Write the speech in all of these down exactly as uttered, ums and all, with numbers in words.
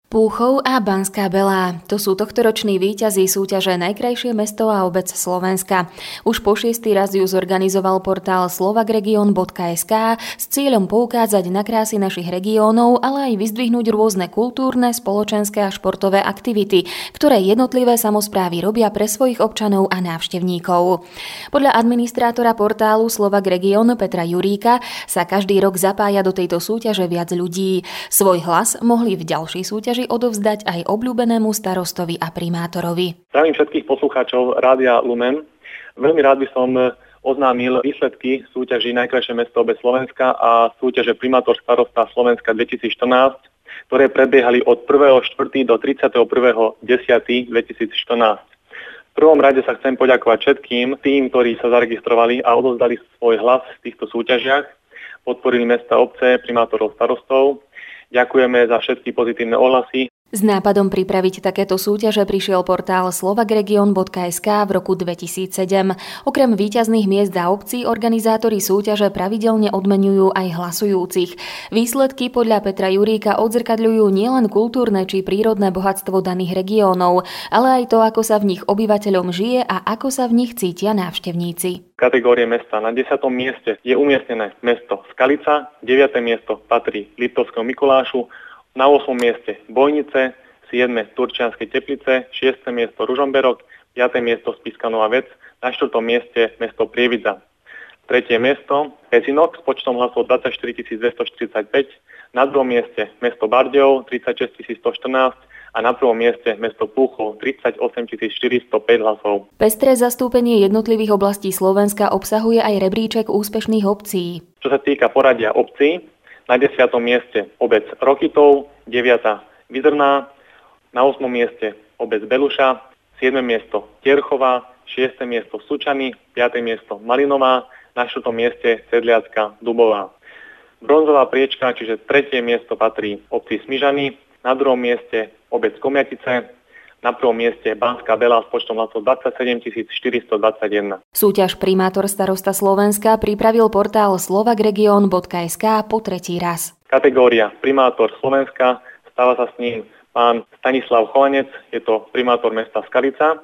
Púchov a Banská Belá. To sú tohtoroční víťazi súťaže Najkrajšie mesto a obec Slovenska. Už po šiestý raz ju zorganizoval portál slovakregion bodka es ká s cieľom poukázať na krásy našich regiónov, ale aj vyzdvihnúť rôzne kultúrne, spoločenské a športové aktivity, ktoré jednotlivé samosprávy robia pre svojich občanov a návštevníkov. Podľa administrátora portálu Slovakregion Petra Juríka sa každý rok zapája do tejto súťaže viac ľudí. Svoj hlas mohli v ďalšej súťaži odovzdať aj obľúbenému starostovi a primátorovi. Zdravím všetkých poslucháčov Rádia Lumen. Veľmi rád by som oznámil výsledky súťaži Najkrajšie mesto obec Slovenska a súťaže primátor starosta Slovenska dvetisícštrnásť, ktoré prebiehali od prvého štvrtého do tridsiateho prvého októbra dvetisícštrnásť. V prvom rade sa chcem poďakovať všetkým tým, ktorí sa zaregistrovali a odovzdali svoj hlas v týchto súťažiach. Podporili mesta, obce, primátorov, starostov. Ďakujeme za všetky pozitívne ohlasy. S nápadom pripraviť takéto súťaže prišiel portál slovakregion bodka es ká v roku dvetisícsedem. Okrem víťazných miest a obcí organizátori súťaže pravidelne odmeňujú aj hlasujúcich. Výsledky podľa Petra Juríka odzrkadľujú nielen kultúrne či prírodné bohatstvo daných regiónov, ale aj to, ako sa v nich obyvateľom žije a ako sa v nich cítia návštevníci. Kategórie mesta. Na desiatom mieste je umiestnené mesto Skalica, deviate miesto patrí Liptovskému Mikulášu, na ôsmom mieste Bojnice, siedme Turčianske Teplice, šieste miesto Ružomberok, piate miesto Spišská Nová Ves, na štvrtom mieste mesto Prievidza. Tretie miesto Pezinok s počtom hlasov dvadsaťštyri tisíc dvestoštyridsaťpäť, na druhom mieste mesto Bardejov tridsaťšesť tisíc stoštrnásť a na prvom mieste mesto Púchov tridsaťosem tisíc štyristopäť hlasov. Pestré zastúpenie jednotlivých oblastí Slovenska obsahuje aj rebríček úspešných obcí. Čo sa týka poradia obcí, na desiatom mieste obec Rokytov, deviata Vyzrná, na ôsmom mieste obec Beluša, siedme miesto Tierchová, šieste miesto Sučany, piate miesto Malinová, na štvrtom mieste Sedliacka Dubová. Bronzová priečka, čiže tretie miesto patrí obci Smižany, na druhom mieste obec Komiatice, na prvom mieste Banská Belá s počtom hlasov dvadsaťsedem tisíc štyristodvadsaťjeden. Súťaž primátor starosta Slovenska pripravil portál slovakregion bodka es ká po tretí raz. Kategória primátor Slovenska, stáva sa s ním pán Stanislav Chovanec, je to primátor mesta Skalica.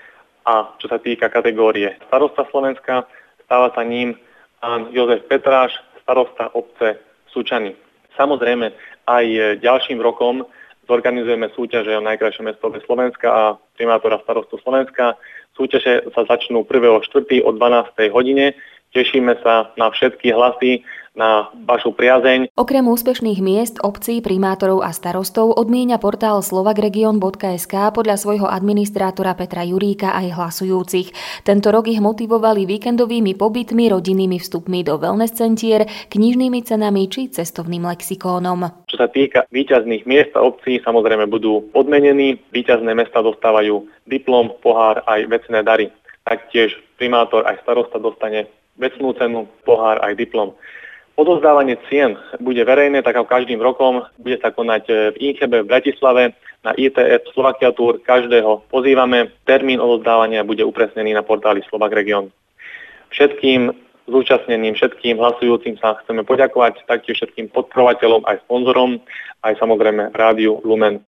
A čo sa týka kategórie starosta Slovenska, stáva sa ním pán Jozef Petráš, starosta obce Sučany. Samozrejme, aj ďalším rokom zorganizujeme súťaže o Najkrajšie mesto obec Slovenska a primátora starostu Slovenska. Súťaže sa začnú prvého štvrtého o dvanástej hodine. Tešíme sa na všetky hlasy, na vašu priazeň. Okrem úspešných miest, obcí, primátorov a starostov odmienia portál slovakregion bodka es ká podľa svojho administrátora Petra Juríka aj hlasujúcich. Tento rok ich motivovali víkendovými pobytmi, rodinnými vstupmi do wellness centier, knižnými cenami či cestovným lexikónom. Čo sa týka víťazných miest a obcí, samozrejme budú odmenení. Víťazné mesta dostávajú diplom, pohár aj vecné dary. Taktiež primátor aj starosta dostane vecnú cenu, pohár aj diplom. Odozdávanie cien bude verejné, tak ako každým rokom. Bude sa konať v Inchebe v Bratislave na í té ef Slovakia Tour. Každého pozývame. Termín odozdávania bude upresnený na portáli Slovakregion. Všetkým zúčastneným, všetkým hlasujúcim sa chceme poďakovať, taktiež všetkým podporovateľom aj sponzorom, aj samozrejme Rádiu Lumen.